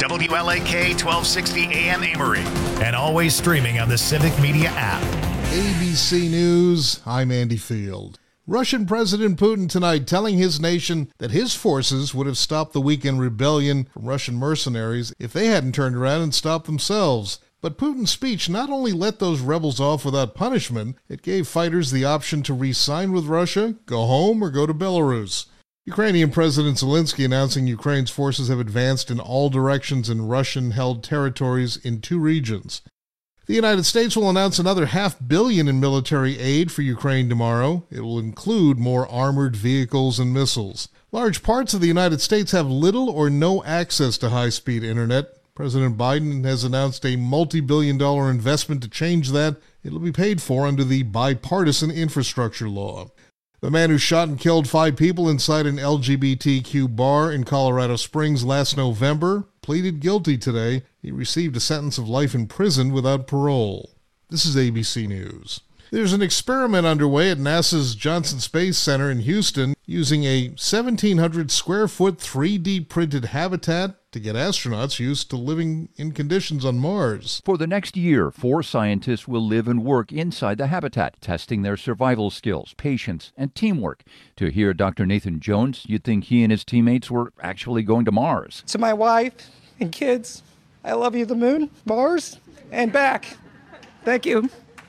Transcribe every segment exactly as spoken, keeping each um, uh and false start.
W L A K twelve sixty A M Amory. And always streaming on the Civic Media app. A B C News, I'm Andy Field. Russian President Putin tonight telling his nation that his forces would have stopped the weekend rebellion from Russian mercenaries if they hadn't turned around and stopped themselves. But Putin's speech not only let those rebels off without punishment, it gave fighters the option to re-sign with Russia, go home, or go to Belarus. Ukrainian President Zelensky announcing Ukraine's forces have advanced in all directions in Russian-held territories in two regions. The United States will announce another half billion in military aid for Ukraine tomorrow. It will include more armored vehicles and missiles. Large parts of the United States have little or no access to high-speed internet. President Biden has announced a multi-billion dollar investment to change that. It'll be paid for under the bipartisan infrastructure law. The man who shot and killed five people inside an L G B T Q bar in Colorado Springs last November pleaded guilty today. He received a sentence of life in prison without parole. This is A B C News. There's an experiment underway at NASA's Johnson Space Center in Houston using a seventeen hundred square foot three D printed habitat to get astronauts used to living in conditions on Mars. For the next year, four scientists will live and work inside the habitat, testing their survival skills, patience, and teamwork. To hear Doctor Nathan Jones, you'd think he and his teammates were actually going to Mars. To my wife and kids, I love you, the moon, Mars, and back. Thank you.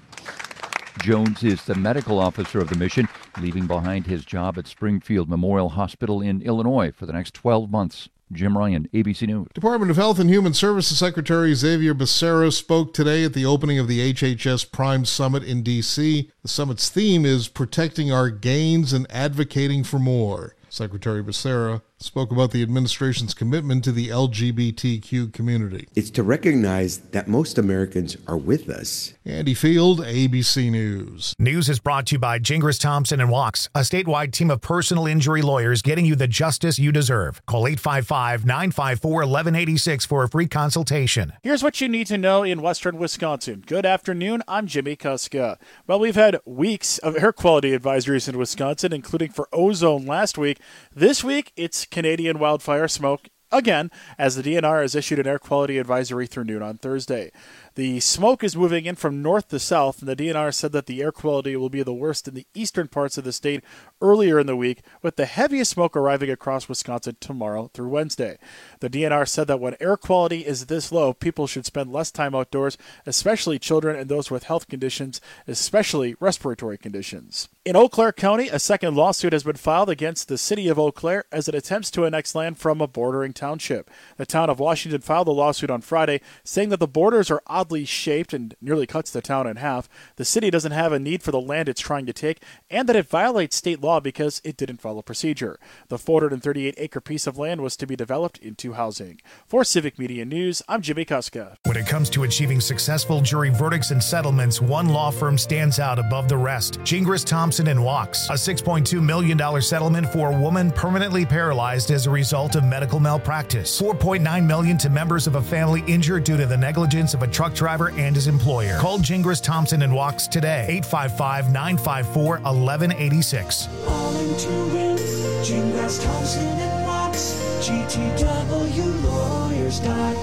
Jones is the medical officer of the mission, leaving behind his job at Springfield Memorial Hospital in Illinois for the next twelve months. Jim Ryan, A B C News. Department of Health and Human Services Secretary Xavier Becerra spoke today at the opening of the H H S Prime Summit in D C. The summit's theme is protecting our gains and advocating for more. Secretary Becerra spoke about the administration's commitment to the L G B T Q community. It's to recognize that most Americans are with us. Andy Field, A B C News. News is brought to you by Gingras Thompson and Walks, a statewide team of personal injury lawyers getting you the justice you deserve. Call eight five five, nine five four, one one eight six for a free consultation. Here's what you need to know in western Wisconsin. Good afternoon, I'm Jimmy Kuska. Well, we've had weeks of air quality advisories in Wisconsin, including for ozone last week. This week, it's Canadian wildfire smoke again, as the D N R has issued an air quality advisory through noon on Thursday. The smoke is moving in from north to south, and the D N R said that the air quality will be the worst in the eastern parts of the state earlier in the week, with the heaviest smoke arriving across Wisconsin tomorrow through Wednesday. The D N R said that when air quality is this low, people should spend less time outdoors, especially children and those with health conditions, especially respiratory conditions. In Eau Claire County, a second lawsuit has been filed against the city of Eau Claire as it attempts to annex land from a bordering township. The town of Washington filed a lawsuit on Friday, saying that the borders are oddly shaped and nearly cuts the town in half. The city doesn't have a need for the land it's trying to take, and that it violates state law because it didn't follow procedure. The four hundred thirty-eight acre piece of land was to be developed into housing. For Civic Media News, I'm Jimmy Kuska. When it comes to achieving successful jury verdicts and settlements, one law firm stands out above the rest. Gingras Thompson and Walks, a six point two million dollars settlement for a woman permanently paralyzed as a result of medical malpractice. four point nine million dollars to members of a family injured due to the negligence of a truck driver and his employer. Call Gingras Thompson and Walks today. eight five five, nine five four, one one eight six. All into win. Gingras Thompson and Walks. G T W lawyers dot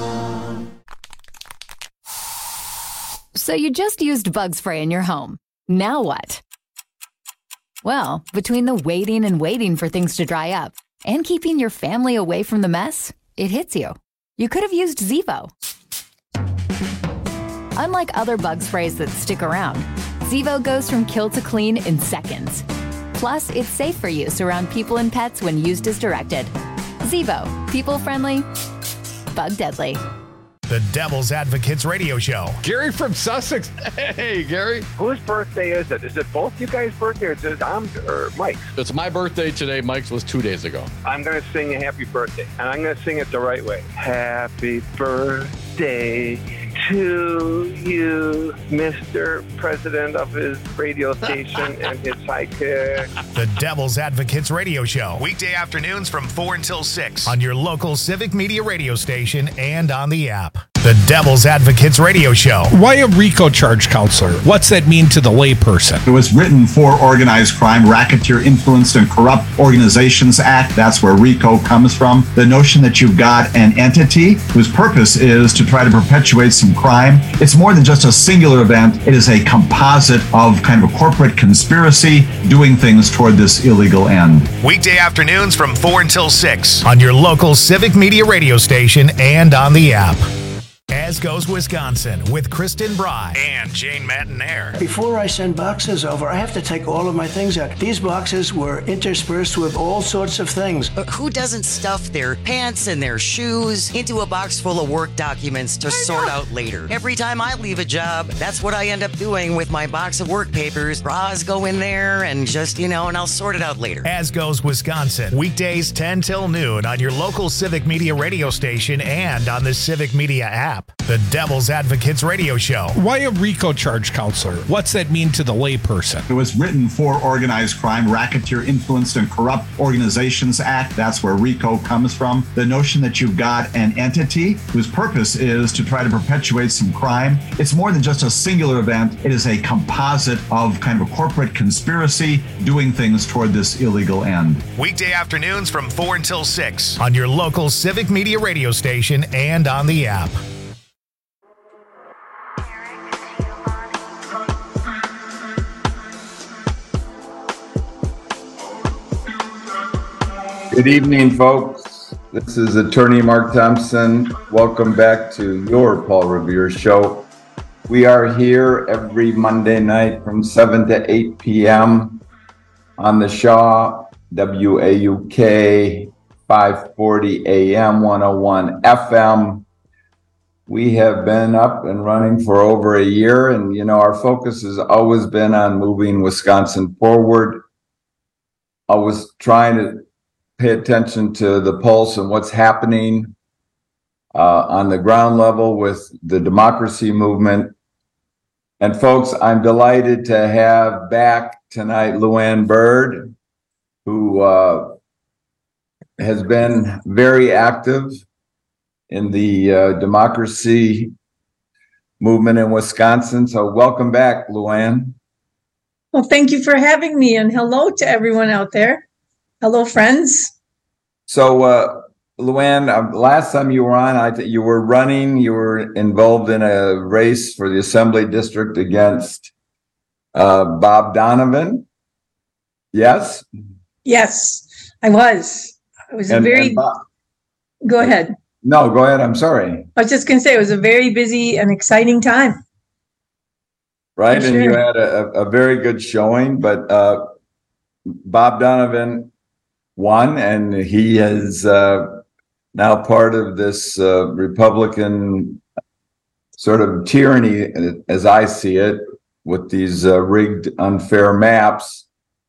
com. So you just used bug spray in your home. Now what? Well, between the waiting and waiting for things to dry up and keeping your family away from the mess, it hits you. You could have used Zevo. Unlike other bug sprays that stick around, Zevo goes from kill to clean in seconds. Plus, it's safe for use around people and pets when used as directed. Zevo, people-friendly, bug-deadly. The Devil's Advocates Radio Show. Gary from Sussex. Hey, Gary. Whose birthday is it? Is it both you guys' birthday or is it Dom's or Mike's? It's my birthday today. Mike's was two days ago. I'm going to sing a happy birthday, and I'm going to sing it the right way. Happy birthday to you, Mister President of his radio station and his sidekick. The Devil's Advocates Radio Show. Weekday afternoons from four until six on your local Civic Media radio station and on the app. the Devil's Advocates Radio Show. Why a RICO charge counselor? What's that mean to the layperson? It was written for Organized Crime, Racketeer Influenced and Corrupt Organizations Act. That's where RICO comes from. The notion that you've got an entity whose purpose is to try to perpetuate some crime. It's more than just a singular event. It is a composite of kind of a corporate conspiracy doing things toward this illegal end. Weekday afternoons from four until six on your local Civic Media radio station and on the app. As Goes Wisconsin with Kristen Bry and Jane Matinaire. Before I send boxes over, I have to take all of my things out. These boxes were interspersed with all sorts of things. But who doesn't stuff their pants and their shoes into a box full of work documents to sort out later? Every time I leave a job, that's what I end up doing with my box of work papers. Bras go in there and just, you know, and I'll sort it out later. As Goes Wisconsin, weekdays ten till noon on your local Civic Media radio station and on the Civic Media app. The Devil's Advocates Radio Show. Why a RICO charge counselor? What's that mean to the layperson? It was written for Organized Crime, Racketeer Influenced and Corrupt Organizations Act. That's where RICO comes from. The notion that you've got an entity whose purpose is to try to perpetuate some crime. It's more than just a singular event. It is a composite of kind of a corporate conspiracy doing things toward this illegal end. Weekday afternoons from four until six on your local Civic Media radio station and on the app. Good evening, folks. This is Attorney Mark Thompson. Welcome back to your Paul Revere Show. We are here every Monday night from seven to eight p.m. on the Shaw, W A U K, five forty A M, one oh one F M. We have been up and running for over a year, and, you know, our focus has always been on moving Wisconsin forward. Always trying to pay attention to the pulse and what's happening uh, on the ground level with the democracy movement. And folks, I'm delighted to have back tonight Luann Byrd, who uh, has been very active in the uh, democracy movement in Wisconsin. So welcome back, Luann. Well, thank you for having me, and hello to everyone out there. Hello, friends. So, uh, Luann, uh, last time you were on, I th- you were running, you were involved in a race for the Assembly District against uh, Bob Donovan. Yes? Yes, I was. It was And- a very, and Bob- go ahead. No, go ahead. I'm sorry. I was just going to say it was a very busy and exciting time. Right. For And you sure. had a, a very good showing, but uh, Bob Donovan won, and he is uh, now part of this uh, Republican sort of tyranny, as I see it, with these uh, rigged, unfair maps.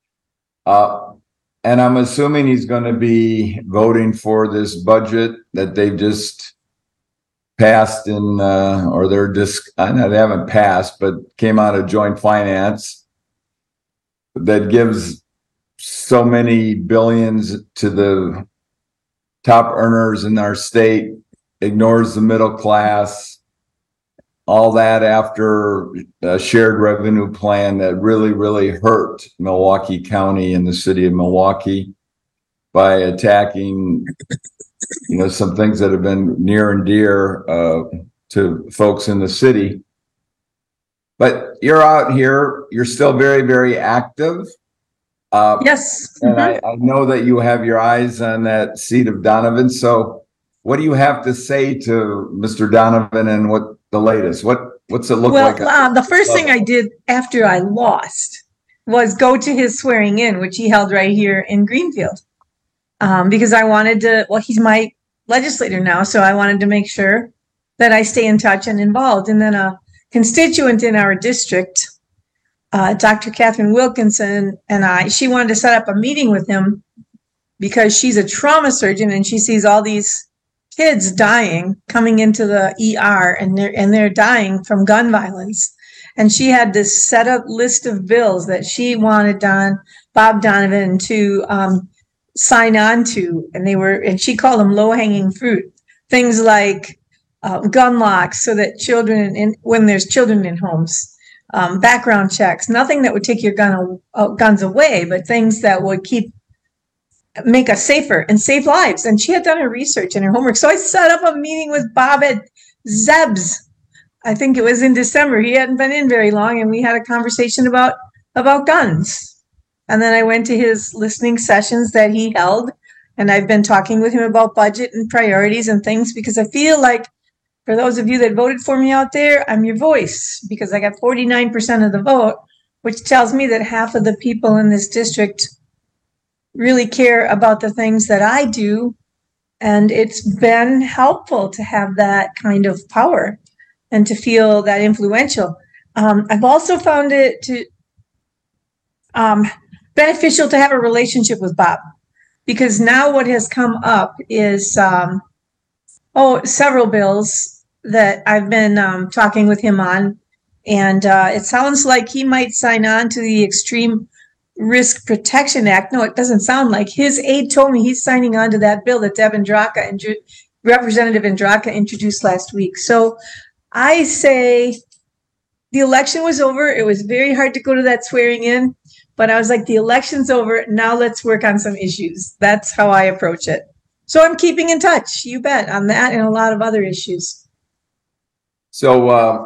Uh, and I'm assuming he's going to be voting for this budget that they've just passed in, uh, or they're just, I know they haven't passed, but came out of joint finance that gives so many billions to the top earners in our state, ignores the middle class, all that after a shared revenue plan that really, really hurt Milwaukee County and the city of Milwaukee by attacking, you know, some things that have been near and dear uh, to folks in the city. But you're out here, you're still very, very active. Uh, yes. And I, I know that you have your eyes on that seat of Donovan. So what do you have to say to Mister Donovan and what the latest? What What's it look well, like? uh, the first thing I did after I lost was go to his swearing in, which he held right here in Greenfield. Um, because I wanted to, well, he's my legislator now, so I wanted to make sure that I stay in touch and involved. And then a constituent in our district, uh, Doctor Catherine Wilkinson, and I, she wanted to set up a meeting with him because she's a trauma surgeon and she sees all these kids dying coming into the E R, and they're and they're dying from gun violence. And she had this set up list of bills that she wanted Don Bob Donovan to um, sign on to, and they were, and she called them low hanging fruit. Things like uh, gun locks so that children, in, when there's children in homes, um, background checks, nothing that would take your gun uh, guns away, but things that would keep make us safer and save lives. And she had done her research and her homework. So I set up a meeting with Bob at Zeb's. I think it was in December. He hadn't been in very long, and we had a conversation about about guns. And then I went to his listening sessions that he held, and I've been talking with him about budget and priorities and things, because I feel like, for those of you that voted for me out there, I'm your voice, because I got forty-nine percent of the vote, which tells me that half of the people in this district really care about the things that I do. And it's been helpful to have that kind of power and to feel that influential. Um, I've also found it to um, beneficial to have a relationship with Bob, because now what has come up is, um, oh, several bills that I've been um, talking with him on. And uh, it sounds like he might sign on to the Extreme Risk Protection Act. No, it doesn't sound like. His aide told me he's signing on to that bill that Deb Andraka and Representative Andraka introduced last week. So I say the election was over. It was very hard to go to that swearing in, but I was like, the election's over. Now let's work on some issues. That's how I approach it. So I'm keeping in touch, you bet, on that and a lot of other issues. So uh,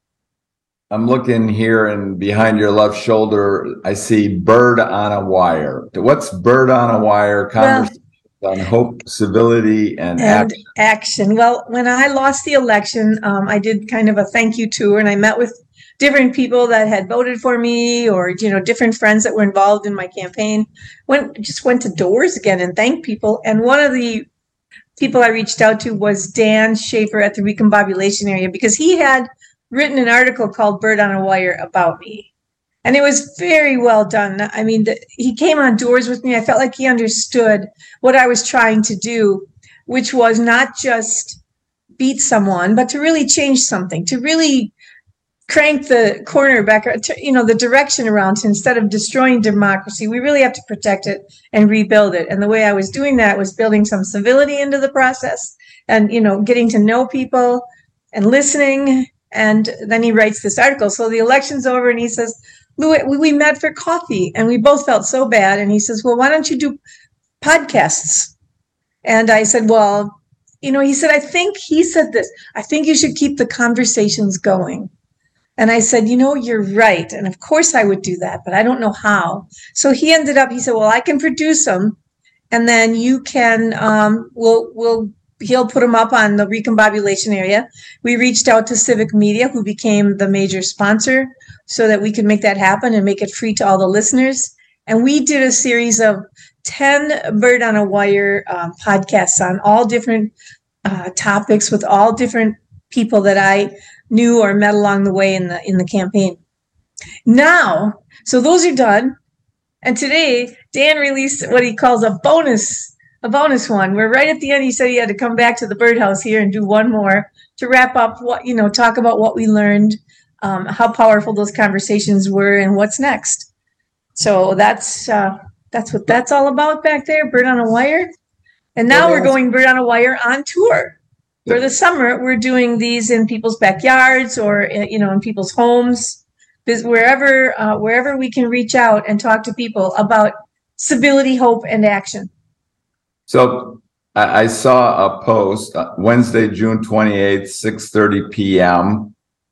I'm looking here, and behind your left shoulder, I see Bird on a Wire. What's Bird on a Wire? Conversation well, on hope, civility, and, and action. action. Well, when I lost the election, um, I did kind of a thank you tour, and I met with different people that had voted for me, or, you know, different friends that were involved in my campaign. Went just went to doors again and thanked people. And one of the people I reached out to was Dan Schaefer at the Recombobulation area, because he had written an article called Bird on a Wire about me. And it was very well done. I mean, the, he came on doors with me. I felt like he understood what I was trying to do, which was not just beat someone, but to really change something, to really crank the corner back, you know, the direction around. Instead of destroying democracy, we really have to protect it and rebuild it. And the way I was doing that was building some civility into the process and, you know, getting to know people and listening. And then he writes this article. So the election's over, and he says, Lou, we met for coffee, and we both felt so bad. And he says, well, why don't you do podcasts? And I said, well, you know, he said, I think he said this, I think you should keep the conversations going. And I said, you know, you're right. And of course I would do that, but I don't know how. So he ended up, he said, well, I can produce them, and then you can, um, we'll, we'll, he'll put them up on the Recombobulation area. We reached out to Civic Media, who became the major sponsor, so that we could make that happen and make it free to all the listeners. And we did a series of ten Bird on a Wire um, podcasts on all different uh, topics with all different people that I knew or met along the way in the in the campaign. Now, so those are done. And today, Dan released what he calls a bonus A bonus one, where right at the end he said he had to come back to the birdhouse here and do one more to wrap up what, you know, talk about what we learned, um, how powerful those conversations were, and what's next. So that's uh, that's what that's all about back there, Bird on a Wire. And now we're going Bird on a Wire on tour. For the summer, we're doing these in people's backyards or, you know, in people's homes, wherever uh, wherever we can reach out and talk to people about civility, hope, and action. So I saw a post uh, Wednesday, June twenty-eighth, six thirty p.m.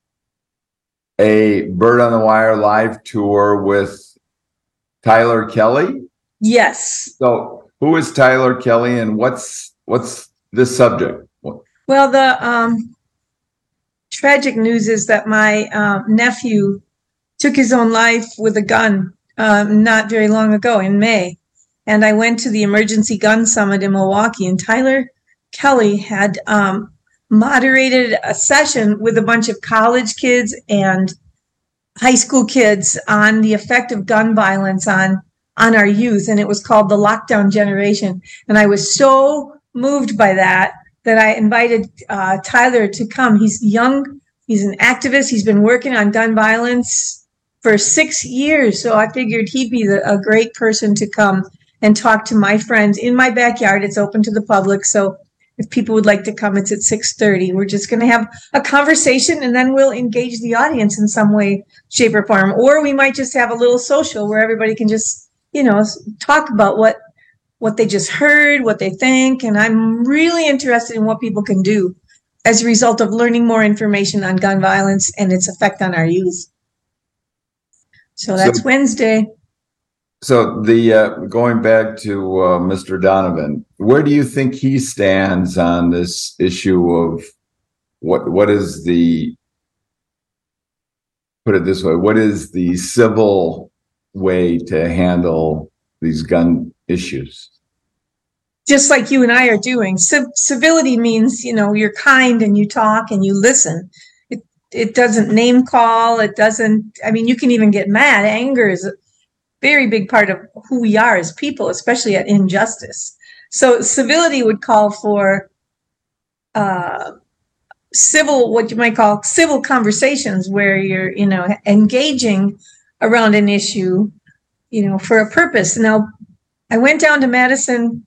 A Bird on the Wire live tour with Tyler Kelly. Yes. So who is Tyler Kelly, and what's what's this subject? Well, the um, tragic news is that my uh, nephew took his own life with a gun um, not very long ago in May. And I went to the Emergency Gun Summit in Milwaukee, and Tyler Kelly had um, moderated a session with a bunch of college kids and high school kids on the effect of gun violence on, on our youth. And it was called the Lockdown Generation. And I was so moved by that, that I invited uh, Tyler to come. He's young. He's an activist. He's been working on gun violence for six years. So I figured he'd be the, a great person to come and talk to my friends in my backyard. It's open to the public. So If people would like to come, it's at six thirty. We're just going to have a conversation, and then we'll engage the audience in some way, shape, or form. Or we might just have a little social where everybody can just, you know, talk about what what they just heard, what they think. And I'm really interested in what people can do as a result of learning more information on gun violence and its effect on our youth. So that's so, Wednesday. So the uh, going back to uh, Mister Donovan, where do you think he stands on this issue of what what is the, put it this way, what is the civil way to handle these gun issues? Just like you and I are doing. C- civility means, you know, you're kind and you talk and you listen. It it doesn't name call. It doesn't, I mean, you can even get mad. Anger is a very big part of who we are as people, especially at injustice. So civility would call for uh, civil, what you might call civil conversations where you're, you know, engaging around an issue, you know, for a purpose. Now, I went down to Madison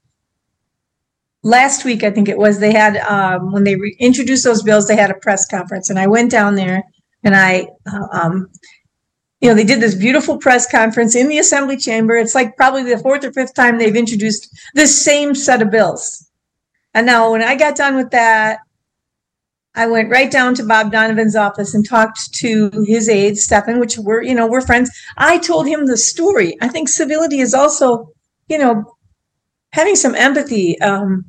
last week, I think it was. They had, um, when they re- introduced those bills, they had a press conference. And I went down there and I, uh, um, you know, they did this beautiful press conference in the Assembly chamber. It's like probably the fourth or fifth time they've introduced this same set of bills. And now when I got done with that, I went right down to Bob Donovan's office and talked to his aide, Stefan, which we're, you know, we're friends. I told him the story. I think civility is also, you know, having some empathy. Um,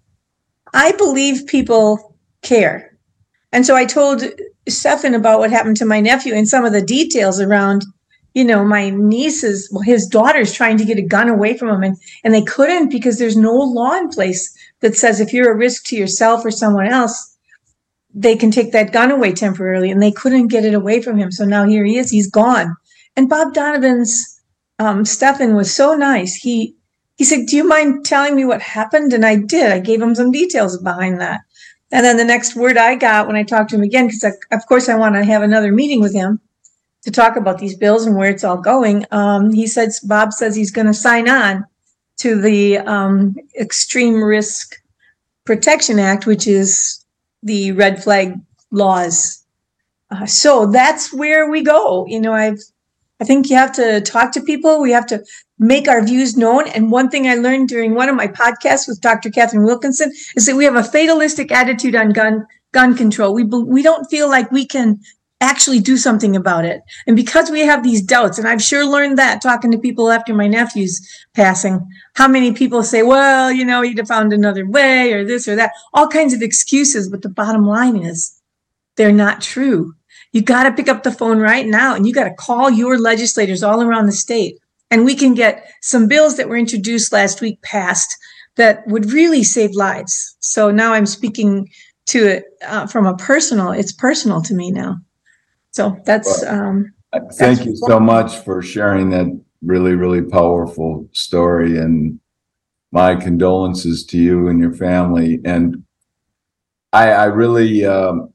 I believe people care. And so I told Stefan about what happened to my nephew and some of the details around, you know, my niece's, well, his daughter's trying to get a gun away from him. And, and they couldn't because there's no law in place that says if you're a risk to yourself or someone else, they can take that gun away temporarily. And they couldn't get it away from him. So now here he is, he's gone. And Bob Donovan's, um, Stefan was so nice. He, He said, do you mind telling me what happened? And I did. I gave him some details behind that. And then the next word I got when I talked to him again, because of course I want to have another meeting with him to talk about these bills and where it's all going. Um, he said, Bob says he's going to sign on to the um, Extreme Risk Protection Act, which is the red flag laws. Uh, so that's where we go. You know, I've, I think you have to talk to people. We have to make our views known. And one thing I learned during one of my podcasts with Doctor Catherine Wilkinson is that we have a fatalistic attitude on gun gun control. We we don't feel like we can actually do something about it. And because we have these doubts, and I've sure learned that talking to people after my nephew's passing, how many people say, well, you know, you'd have found another way or this or that, all kinds of excuses. But the bottom line is they're not true. You got to pick up the phone right now and you got to call your legislators all around the state. And we can get some bills that were introduced last week passed that would really save lives. So now I'm speaking to it uh, from a personal, it's personal to me now. So that's. Um, Thank that's you so much for sharing that really, really powerful story. And my condolences to you and your family. And I, I really, um,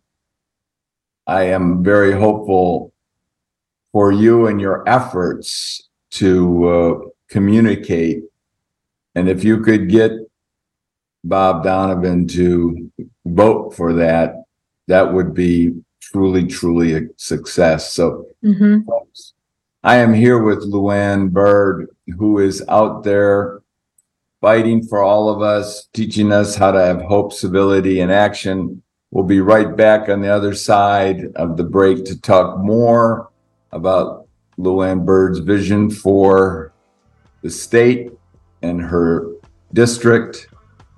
I am very hopeful for you and your efforts to uh, communicate. And if you could get Bob Donovan to vote for that, that would be truly, truly a success. So mm-hmm. folks, I am here with Luann Byrd, who is out there fighting for all of us, teaching us how to have hope, civility, and action. We'll be right back on the other side of the break to talk more about Luann Byrd's vision for the state and her district.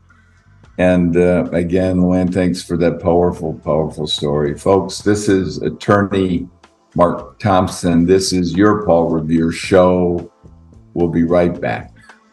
And uh, again, Luann, thanks for that powerful, powerful story. Folks, this is Attorney Mark Thompson. This is your Paul Revere Show. We'll be right back.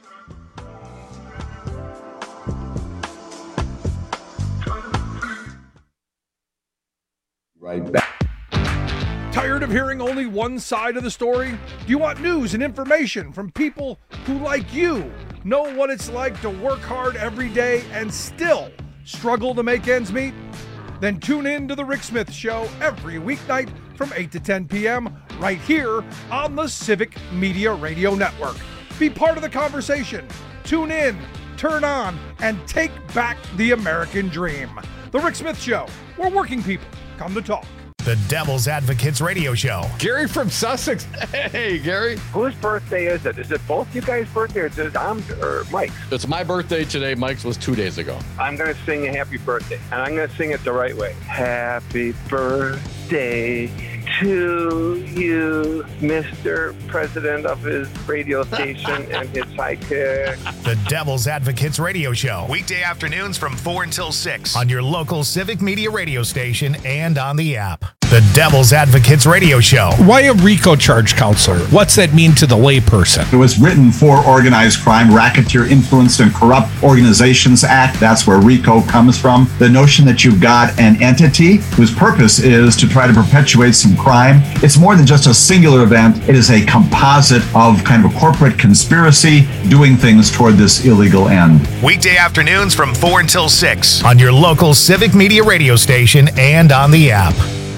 Right back. Tired of hearing only one side of the story? Do you want news and information from people who, like you, know what it's like to work hard every day and still struggle to make ends meet? Then tune in to The Rick Smith Show every weeknight from eight to ten p.m. right here on the Civic Media Radio Network. Be part of the conversation. Tune in, turn on, and take back the American dream. The Rick Smith Show, where working people come to talk. The Devil's Advocates Radio Show. Gary from Sussex. Hey, Gary. Whose birthday is it? Is it both you guys' birthday or is it Tom or Mike's? It's my birthday today. Mike's was two days ago. I'm going to sing a happy birthday, and I'm going to sing it the right way. Happy birthday to you, Mister President of his radio station and his sidekick. The Devil's Advocates Radio Show. Weekday afternoons from four until six on your local Civic Media radio station and on the app. The Devil's Advocates Radio Show. Why a RICO charge, counselor? What's that mean to the layperson? It was written for Organized Crime, Racketeer Influenced and Corrupt Organizations Act. That's where RICO comes from. The notion that you've got an entity whose purpose is to try to perpetuate some crime. It's more than just a singular event. It is a composite of kind of a corporate conspiracy doing things toward this illegal end. Weekday afternoons from four until six on your local Civic Media radio station and on the app.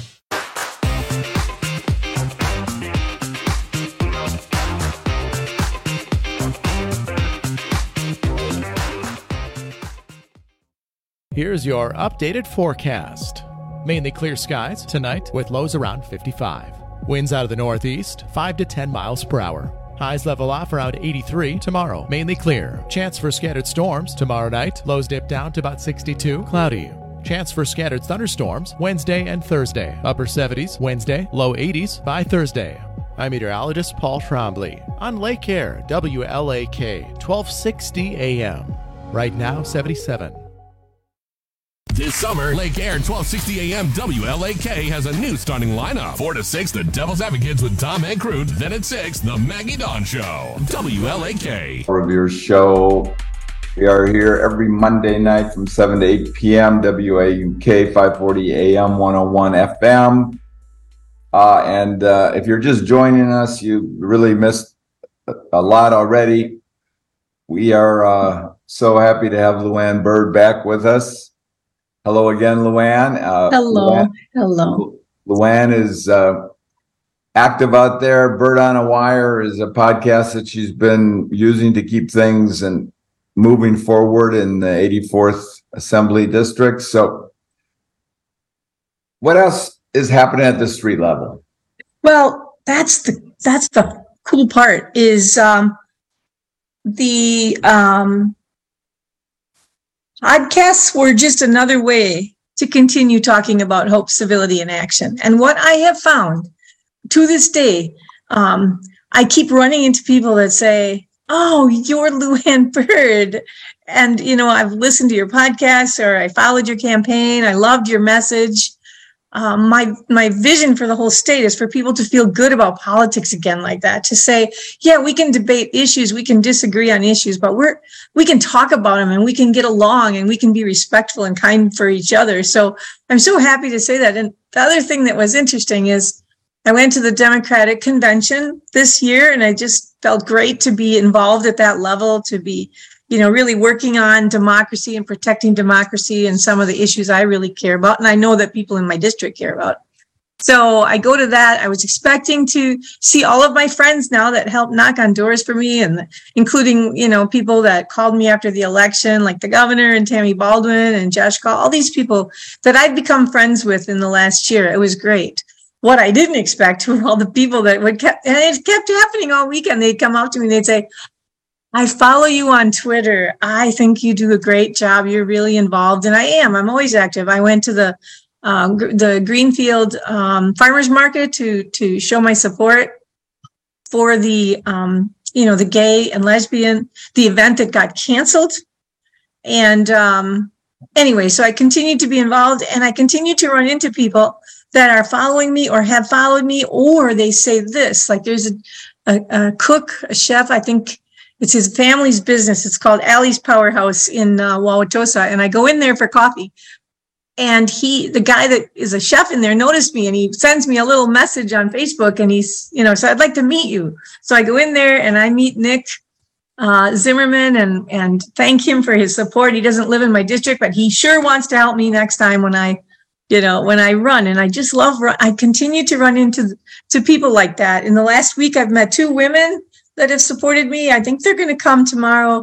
Here's your updated forecast. Mainly clear skies tonight with lows around fifty-five. Winds out of the northeast, five to ten miles per hour. Highs level off around eighty-three tomorrow. Mainly clear. Chance for scattered storms tomorrow night. Lows dip down to about sixty-two. Cloudy. Chance for scattered thunderstorms Wednesday and Thursday. Upper seventies Wednesday, low eighties by Thursday. I'm meteorologist Paul Trombley on Lake Air, W L A K, twelve sixty A M. Right now, seventy-seven. This summer, Lake Air twelve sixty A M W L A K has a new starting lineup. four to six, The Devil's Advocates with Tom and Crude. Then at six, The Maggie Dawn Show. W L A K. Of your show. We are here every Monday night from seven to eight p.m. W A U K, five forty A M, one oh one F M. Uh, and uh, if you're just joining us, you really missed a lot already. We are uh, so happy to have Luann Bird back with us. Hello again, Luann. Uh, Hello. Luann, Hello. Luann is uh, active out there. Bird on a Wire is a podcast that she's been using to keep things and moving forward in the eighty-fourth Assembly District. So what else is happening at the street level? Well, that's the that's the cool part is um, the um, podcasts were just another way to continue talking about hope, civility, and action. And what I have found to this day, um, I keep running into people that say, "Oh, you're Luann Bird." And, you know, I've listened to your podcast or I followed your campaign. I loved your message. Um, my my vision for the whole state is for people to feel good about politics again like that, to say, yeah, we can debate issues, we can disagree on issues, but we're we can talk about them and we can get along and we can be respectful and kind for each other. So I'm so happy to say that. And the other thing that was interesting is I went to the Democratic Convention this year and I just felt great to be involved at that level, to be, you know, really working on democracy and protecting democracy and some of the issues I really care about. And I know that people in my district care about. So I go to that. I was expecting to see all of my friends now that helped knock on doors for me, and including, you know, people that called me after the election, like the governor and Tammy Baldwin and Josh Call, all these people that I've become friends with in the last year. It was great. What I didn't expect were all the people that would kept, and it kept happening all weekend. They'd come up to me and they'd say, "I follow you on Twitter. I think you do a great job. You're really involved." And I am. I'm always active. I went to the uh, gr- the Greenfield um, Farmers Market to to show my support for the um, you know the gay and lesbian, the event that got canceled. And um, anyway, so I continue to be involved, and I continue to run into people that are following me or have followed me, or they say this. Like there's a, a, a cook, a chef, I think. It's his family's business. It's called Allie's Powerhouse in uh, Wauwatosa. And I go in there for coffee. And he, the guy that is a chef in there, noticed me and he sends me a little message on Facebook. And he's, you know, so I'd like to meet you. So I go in there and I meet Nick uh, Zimmerman and, and thank him for his support. He doesn't live in my district, but he sure wants to help me next time when I, you know, when I run. And I just love, I continue to run into to people like that. In the last week, I've met two women that have supported me. I think they're going to come tomorrow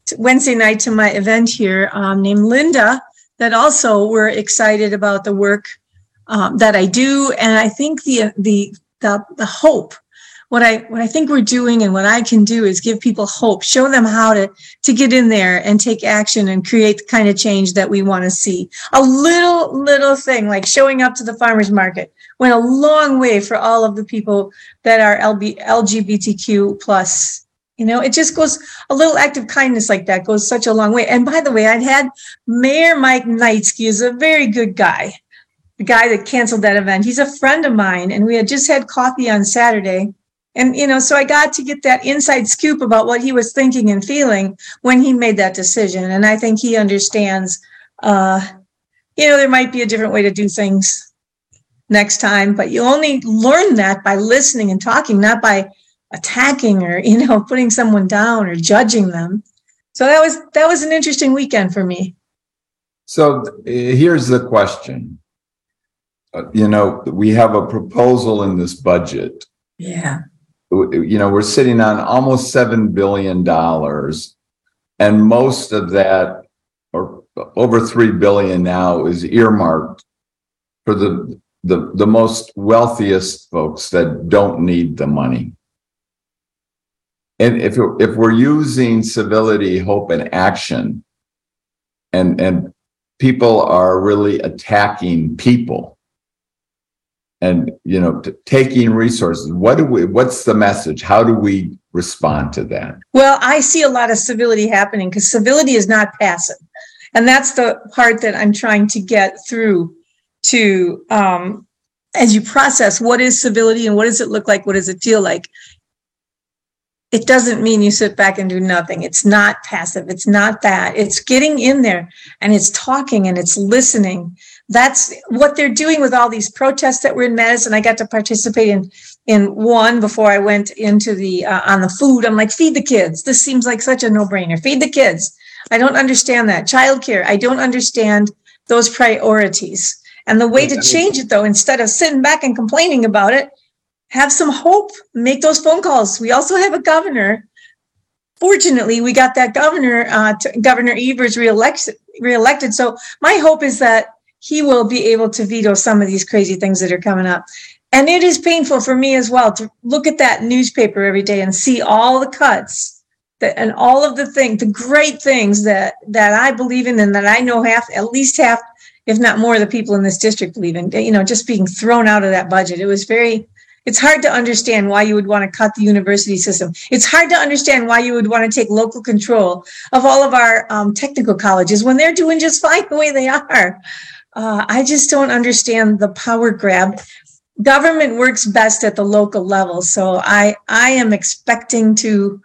Wednesday night to my event here um, named Linda that also were excited about the work um, that I do. And I think the, the, the, the hope, what I, what I think we're doing and what I can do is give people hope, show them how to, to get in there and take action and create the kind of change that we want to see. A little, little thing like showing up to the farmer's market went a long way for all of the people that are L G B T Q plus. You know, it just goes, a little act of kindness like that goes such a long way. And by the way, I'd had Mayor Mike Knightsky is a very good guy, the guy that canceled that event. He's a friend of mine, and we had just had coffee on Saturday. And, you know, so I got to get that inside scoop about what he was thinking and feeling when he made that decision. And I think he understands, uh, you know, there might be a different way to do things next time, but you only learn that by listening and talking, not by attacking or, you know, putting someone down or judging them. So that was, that was an interesting weekend for me. So uh, here's the question. Uh, you know, we have a proposal in this budget. Yeah. You know, we're sitting on almost seven billion dollars, and most of that, or over three billion now, is earmarked for the, the, the most wealthiest folks that don't need the money. And if, if we're using civility, hope, and action, and, and people are really attacking people, and, you know, t- taking resources, what do we, what's the message? How do we respond to that? Well, I see a lot of civility happening because civility is not passive. And that's the part that I'm trying to get through to, um, as you process what is civility and what does it look like? What does it feel like? It doesn't mean you sit back and do nothing. It's not passive. It's not that. It's getting in there and it's talking and it's listening. That's what they're doing with all these protests that were in Madison. I got to participate in in one before I went into the uh, on the food. I'm like, feed the kids. This seems like such a no-brainer. Feed the kids. I don't understand that. Childcare. I don't understand those priorities. And the way to change it, though, instead of sitting back and complaining about it, have some hope. Make those phone calls. We also have a governor. Fortunately, we got that governor, uh, t- Governor Evers, reelected. reelected. So my hope is that he will be able to veto some of these crazy things that are coming up. And it is painful for me as well to look at that newspaper every day and see all the cuts that, and all of the things, the great things that, that I believe in and that I know half, at least half, if not more, of the people in this district believe in, you know, just being thrown out of that budget. It was very, it's hard to understand why you would want to cut the university system. It's hard to understand why you would want to take local control of all of our um, technical colleges when they're doing just fine the way they are. Uh, I just don't understand the power grab. Government works best at the local level. So I, I am expecting to,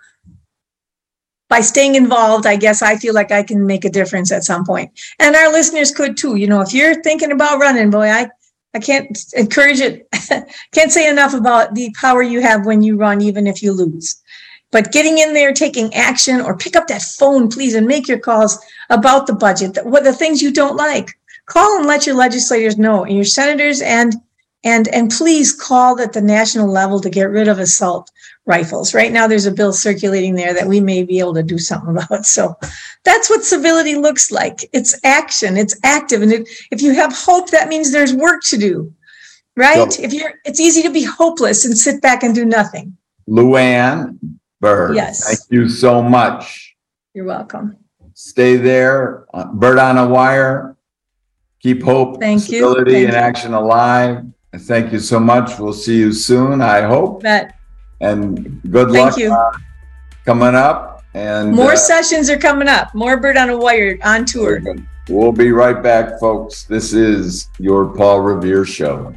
by staying involved, I guess I feel like I can make a difference at some point. And our listeners could too. You know, if you're thinking about running, boy, I, I can't encourage it. Can't say enough about the power you have when you run, even if you lose. But getting in there, taking action, or pick up that phone, please, and make your calls about the budget, what the things you don't like. Call and let your legislators know, and your senators, and and and please call at the national level to get rid of assault rifles. Right now, there's a bill circulating there that we may be able to do something about. So that's what civility looks like. It's action. It's active. And if, if you have hope, that means there's work to do, right? So, if you're, it's easy to be hopeless and sit back and do nothing. Luann Bird, yes. Thank you so much. You're welcome. Stay there. Uh, Bird on a Wire. Keep hope, thank civility, you. Thank and you. action alive. Thank you so much. We'll see you soon, I hope. Bet. And good Thank luck you. Uh, coming up. And more uh, sessions are coming up. More Bird on a Wire on tour. We'll be right back, folks. This is your Paul Revere Show.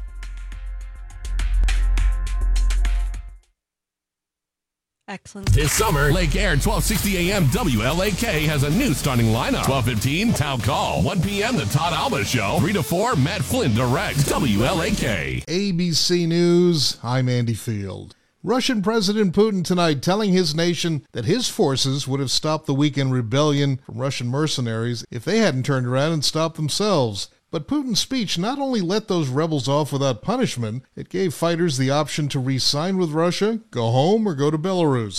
Excellent. This summer, Lake Air twelve sixty A M W L A K has a new starting lineup. twelve fifteen, Town Call. one p.m., The Todd Alba Show. three to four, Matt Flynn directs. W L A K. A B C News, I'm Andy Field. Russian President Putin tonight telling his nation that his forces would have stopped the weekend rebellion from Russian mercenaries if they hadn't turned around and stopped themselves. But Putin's speech not only let those rebels off without punishment, it gave fighters the option to re-sign with Russia, go home, or go to Belarus.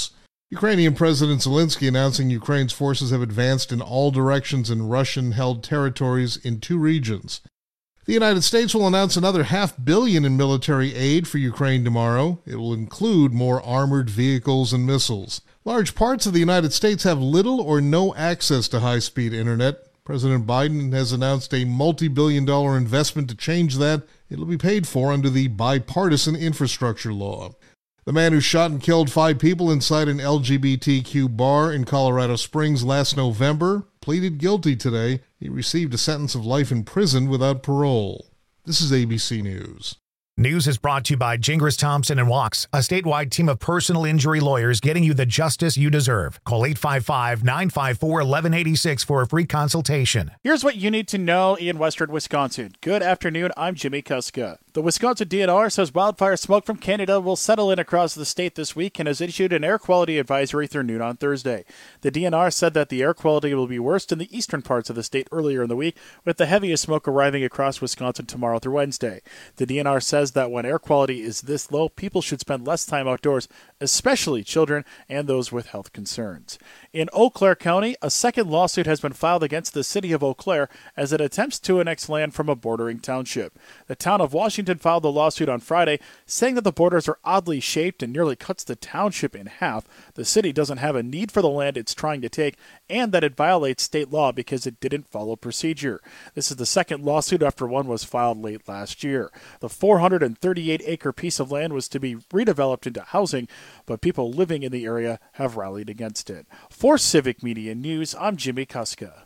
Ukrainian President Zelensky announcing Ukraine's forces have advanced in all directions in Russian-held territories in two regions. The United States will announce another half billion in military aid for Ukraine tomorrow. It will include more armored vehicles and missiles. Large parts of the United States have little or no access to high-speed internet. President Biden has announced a multi-billion dollar investment to change that. It'll be paid for under the bipartisan infrastructure law. The man who shot and killed five people inside an L G B T Q bar in Colorado Springs last November pleaded guilty today. He received a sentence of life in prison without parole. This is A B C News. News is brought to you by Gingras Thompson and Walks, a statewide team of personal injury lawyers getting you the justice you deserve. Call eight five five, nine five four, one one eight six for a free consultation. Here's what you need to know in western Wisconsin. Good afternoon, I'm Jimmy Kuska. The Wisconsin D N R says wildfire smoke from Canada will settle in across the state this week and has issued an air quality advisory through noon on Thursday. The D N R said that the air quality will be worst in the eastern parts of the state earlier in the week, with the heaviest smoke arriving across Wisconsin tomorrow through Wednesday. The D N R says that when air quality is this low, people should spend less time outdoors, especially children and those with health concerns. In Eau Claire County, a second lawsuit has been filed against the city of Eau Claire as it attempts to annex land from a bordering township. The town of Washington filed the lawsuit on Friday, saying that the borders are oddly shaped and nearly cuts the township in half. The city doesn't have a need for the land it's trying to take, and that it violates state law because it didn't follow procedure. This is the second lawsuit after one was filed late last year. The four hundred thirty-eight acre piece of land was to be redeveloped into housing, but people living in the area have rallied against it. For Civic Media News, I'm Jimmy Kuska.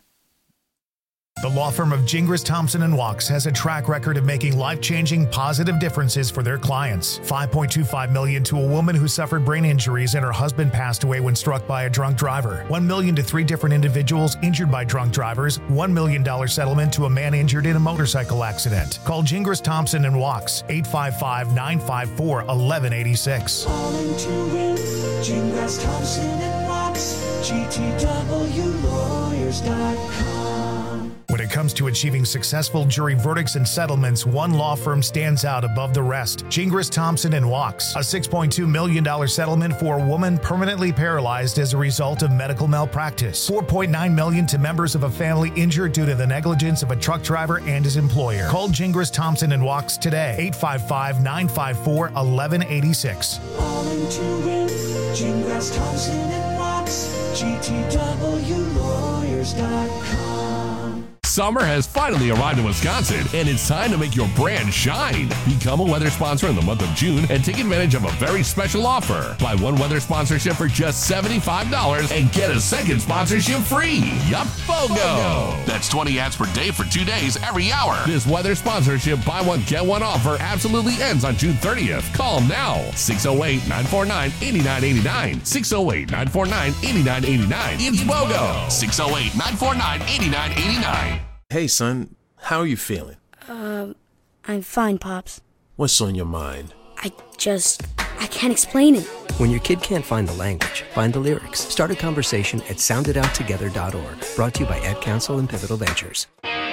The law firm of Gingras Thompson and Walks has a track record of making life-changing, positive differences for their clients. five point two five million dollars to a woman who suffered brain injuries and her husband passed away when struck by a drunk driver. one million dollars to three different individuals injured by drunk drivers. one million dollars settlement to a man injured in a motorcycle accident. Call Gingras Thompson and Walks, eight five five, nine five four, one one eight six. Calling to win, Gingras Thompson and Walks, G T W lawyers dot com. When it comes to achieving successful jury verdicts and settlements, one law firm stands out above the rest. Gingras Thompson and Walks, a six point two million dollars settlement for a woman permanently paralyzed as a result of medical malpractice. four point nine million dollars to members of a family injured due to the negligence of a truck driver and his employer. Call Gingras Thompson and Walks today, eight five five, nine five four, one one eight six. Calling to win, Gingras Thompson and Walks, G T W lawyers dot com. Summer has finally arrived in Wisconsin, and it's time to make your brand shine. Become a weather sponsor in the month of June and take advantage of a very special offer. Buy one weather sponsorship for just seventy-five dollars and get a second sponsorship free. Yup, BOGO! That's twenty ads per day for two days every hour. This weather sponsorship buy one, get one offer absolutely ends on June thirtieth. Call them now. six oh eight, nine four nine, eight nine eight nine. six oh eight, nine four nine, eight nine eight nine. It's BOGO! six oh eight, nine four nine, eight nine eight nine. Hey, son, how are you feeling? Um, I'm fine, Pops. What's on your mind? I just, I can't explain it. When your kid can't find the language, find the lyrics. Start a conversation at sound it out together dot org. Brought to you by Ad Council and Pivotal Ventures.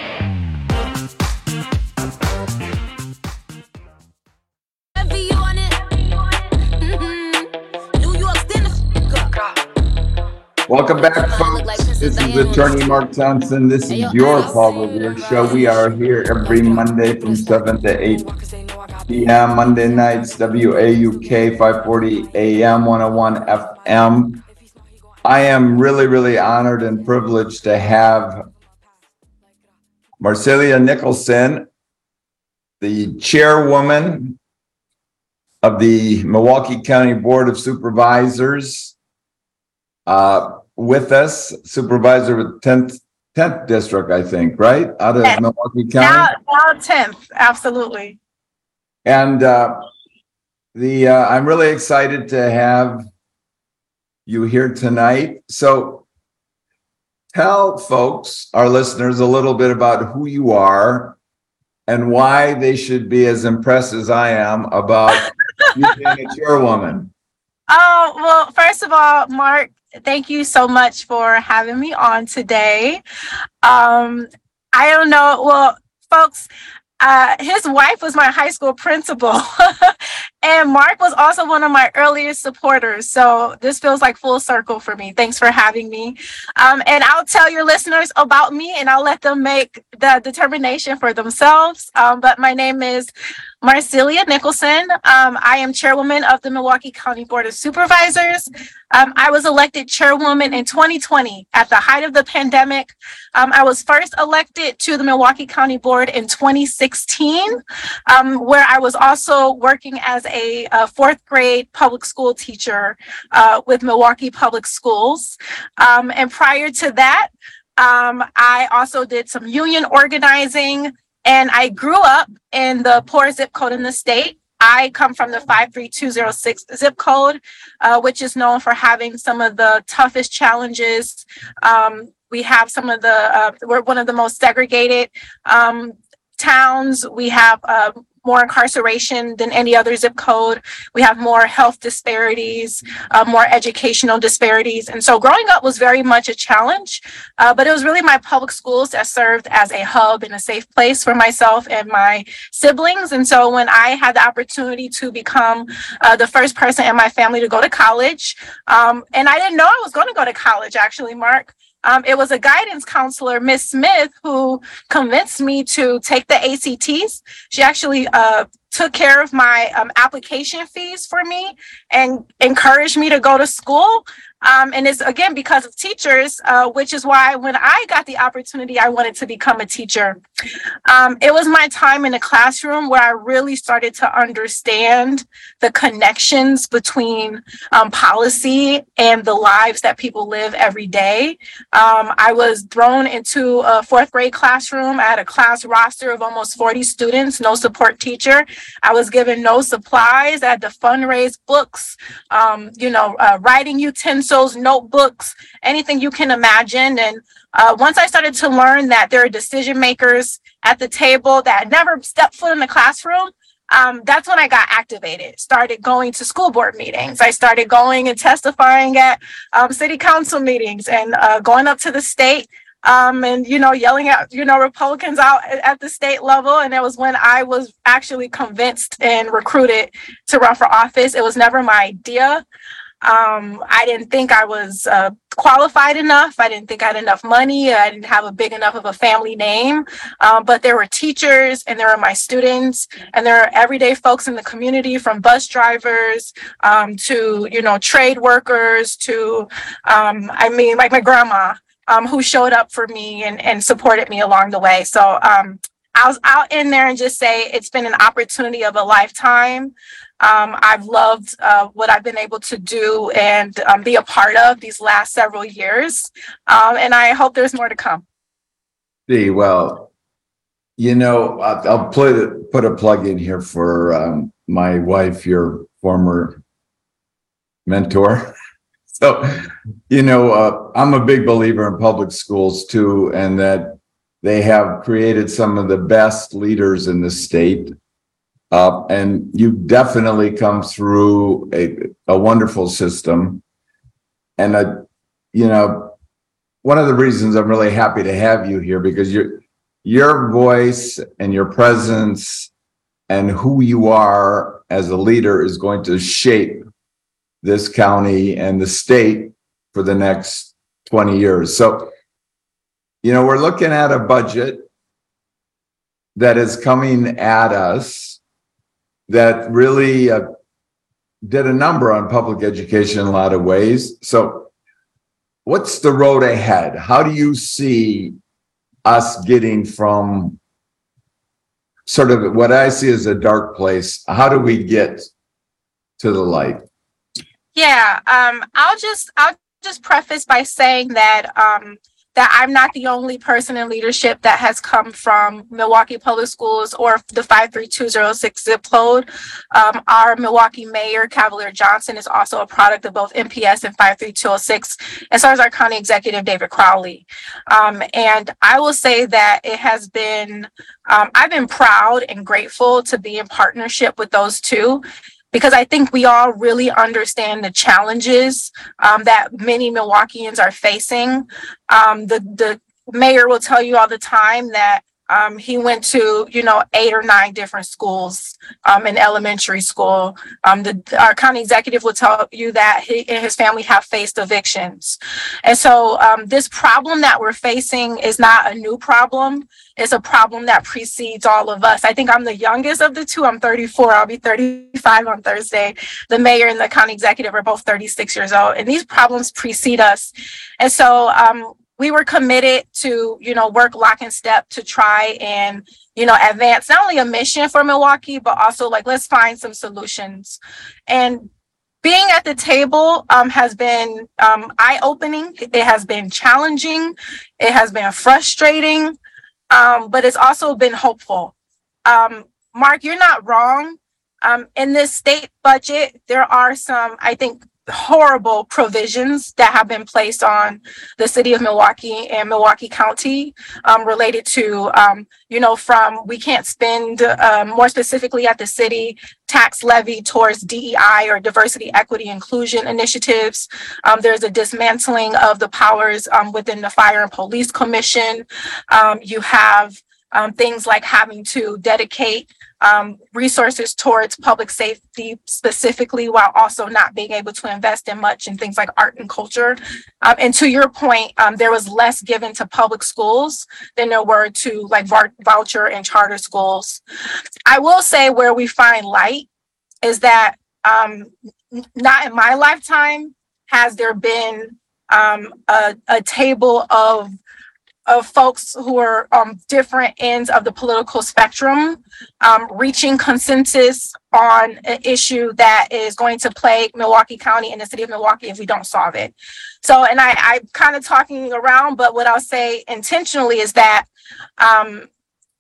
Welcome back, folks. This is Attorney Mark Johnson. This is your Paul Revere show. We are here every Monday from seven to eight p.m. Monday nights, W A U K, five forty A M, one oh one F M. I am really, really honored and privileged to have Marcelia Nicholson, the chairwoman of the Milwaukee County Board of Supervisors, uh, with us, supervisor with tenth, tenth district, I think, right? Out of yes. Milwaukee County? Now, now tenth, absolutely. And uh, the uh, I'm really excited to have you here tonight. So tell folks, our listeners, a little bit about who you are and why they should be as impressed as I am about you being a chairwoman. Oh, well, first of all, Mark, thank you so much for having me on today. Um, I don't know. Well, folks, uh, his wife was my high school principal. And Mark was also one of my earliest supporters. So this feels like full circle for me. Thanks for having me. Um, and I'll tell your listeners about me and I'll let them make the determination for themselves. Um, but my name is Marcelia Nicholson. Um, I am chairwoman of the Milwaukee County Board of Supervisors. Um, I was elected chairwoman in twenty twenty at the height of the pandemic. Um, I was first elected to the Milwaukee County Board in twenty sixteen, um, where I was also working as a, a fourth grade public school teacher uh, with Milwaukee Public Schools. Um, and prior to that, um, I also did some union organizing. And I grew up in the poorest zip code in the state. I come from the five three two zero six zip code, uh, which is known for having some of the toughest challenges. Um, we have some of the, uh, we're one of the most segregated um, towns. We have uh, more incarceration than any other zip code. We have more health disparities, uh, more educational disparities. And so growing up was very much a challenge, uh, but it was really my public schools that served as a hub and a safe place for myself and my siblings. And so when I had the opportunity to become uh, the first person in my family to go to college, um, and I didn't know I was going to go to college, actually, Mark. Um, it was a guidance counselor, Miss Smith, who convinced me to take the A C Ts. She actually uh, took care of my um, application fees for me and encouraged me to go to school. Um, and it's, again, because of teachers, uh, which is why when I got the opportunity, I wanted to become a teacher. Um, it was my time in the classroom where I really started to understand the connections between um, policy and the lives that people live every day. Um, I was thrown into a fourth grade classroom. I had a class roster of almost forty students, no support teacher. I was given no supplies. I had to fundraise books, um, you know, uh, writing utensils, notebooks, anything you can imagine. And uh, once I started to learn that there are decision makers at the table that never stepped foot in the classroom, um, that's when I got activated, started going to school board meetings. I started going and testifying at um, city council meetings and uh, going up to the state um, and, you know, yelling at, you know, Republicans out at, at the state level. And it was when I was actually convinced and recruited to run for office. It was never my idea. Um, I didn't think I was uh, qualified enough. I didn't think I had enough money. I didn't have a big enough of a family name. Um, but there were teachers and there were my students and there are everyday folks in the community, from bus drivers um, to, you know, trade workers to, um, I mean, like my grandma um, who showed up for me and, and supported me along the way. So um, I was out in there and just say it's been an opportunity of a lifetime. Um, I've loved uh, what I've been able to do and um, be a part of these last several years. Um, and I hope there's more to come. See, well, you know, I'll, I'll put, put a plug in here for um, my wife, your former mentor. So, you know, uh, I'm a big believer in public schools too, and that they have created some of the best leaders in the state. Uh, and you definitely come through a, a wonderful system. And, uh, you know, one of the reasons I'm really happy to have you here, because your your voice and your presence and who you are as a leader is going to shape this county and the state for the next twenty years. So, you know, we're looking at a budget that is coming at us that really uh, did a number on public education in a lot of ways. So what's the road ahead? How do you see us getting from sort of what I see as a dark place? How do we get to the light? Yeah, um, I'll just I'll just preface by saying that um, that I'm not the only person in leadership that has come from Milwaukee Public Schools or the five three two zero six zip code. Um, our Milwaukee Mayor, Cavalier Johnson, is also a product of both M P S and five three two zero six, and so is our County Executive, David Crowley. Um, and I will say that it has been, um, I've been proud and grateful to be in partnership with those two, because I think we all really understand the challenges um, that many Milwaukeeans are facing. Um, the, the mayor will tell you all the time that Um, he went to, you know, eight or nine different schools um, in elementary school. Um, the, our county executive will tell you that he and his family have faced evictions. And so um, this problem that we're facing is not a new problem. It's a problem that precedes all of us. I think I'm the youngest of the two. I'm thirty-four. I'll be thirty-five on Thursday. The mayor and the county executive are both thirty-six years old. And these problems precede us. And so um, we were committed to, you know, work lock and step to try and, you know, advance not only a mission for Milwaukee, but also like, let's find some solutions. And being at the table um, has been um, eye-opening. It has been challenging. It has been frustrating, um, but it's also been hopeful. Um, Mark, you're not wrong. Um, in this state budget, there are some, I think, horrible provisions that have been placed on the city of Milwaukee and Milwaukee County um, related to, um, you know, from we can't spend um, more specifically at the city tax levy towards D E I or diversity, equity, inclusion initiatives. Um, there's a dismantling of the powers um, within the Fire and Police Commission. Um, you have um, things like having to dedicate Um, resources towards public safety specifically, while also not being able to invest in much in things like art and culture. Um, and to your point, um, there was less given to public schools than there were to like v- voucher and charter schools. I will say where we find light is that um, n- not in my lifetime has there been um, a, a table of of folks who are on different ends of the political spectrum, um, reaching consensus on an issue that is going to plague Milwaukee County and the city of Milwaukee if we don't solve it. So, and I, I'm kind of talking around, but what I'll say intentionally is that um,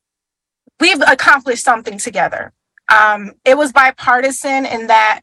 we've accomplished something together. Um, it was bipartisan in that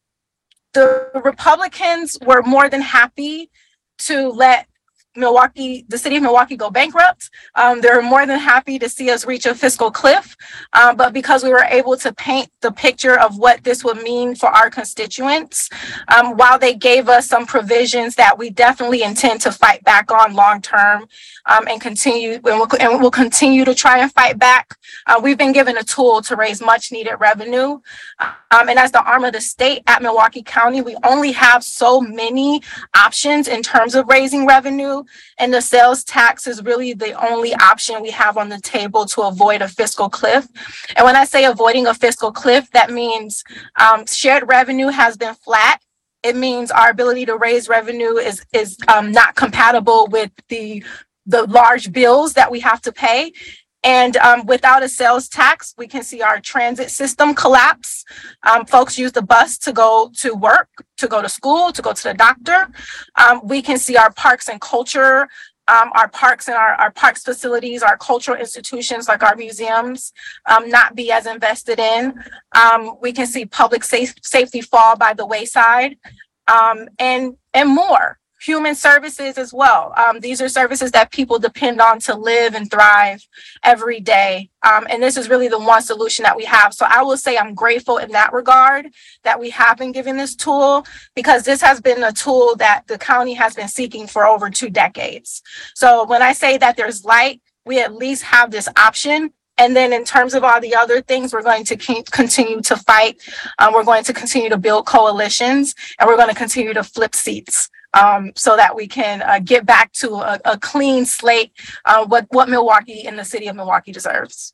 the Republicans were more than happy to let Milwaukee, the city of Milwaukee go bankrupt. Um, they're more than happy to see us reach a fiscal cliff. Um, but because we were able to paint the picture of what this would mean for our constituents, um, while they gave us some provisions that we definitely intend to fight back on long term um, and continue, and we'll, and we'll continue to try and fight back. Uh, we've been given a tool to raise much needed revenue. Um, and as the arm of the state at Milwaukee County, we only have so many options in terms of raising revenue. And the sales tax is really the only option we have on the table to avoid a fiscal cliff. And when I say avoiding a fiscal cliff, that means um, shared revenue has been flat. It means our ability to raise revenue is is um, not compatible with the the large bills that we have to pay. And um, without a sales tax, we can see our transit system collapse. Um, folks use the bus to go to work, to go to school, to go to the doctor. Um, we can see our parks and culture, um, our parks and our, our parks facilities, our cultural institutions like our museums um, not be as invested in. Um, we can see public safe, safety fall by the wayside um, and, and more. Human services as well. Um, these are services that people depend on to live and thrive every day. Um, and this is really the one solution that we have. So I will say I'm grateful in that regard that we have been given this tool, because this has been a tool that the county has been seeking for over two decades. So when I say that there's light, we at least have this option. And then in terms of all the other things, we're going to keep, continue to fight. Um, we're going to continue to build coalitions, and we're going to continue to flip seats. Um, so that we can uh, get back to a, a clean slate, uh, what, what Milwaukee and the city of Milwaukee deserves.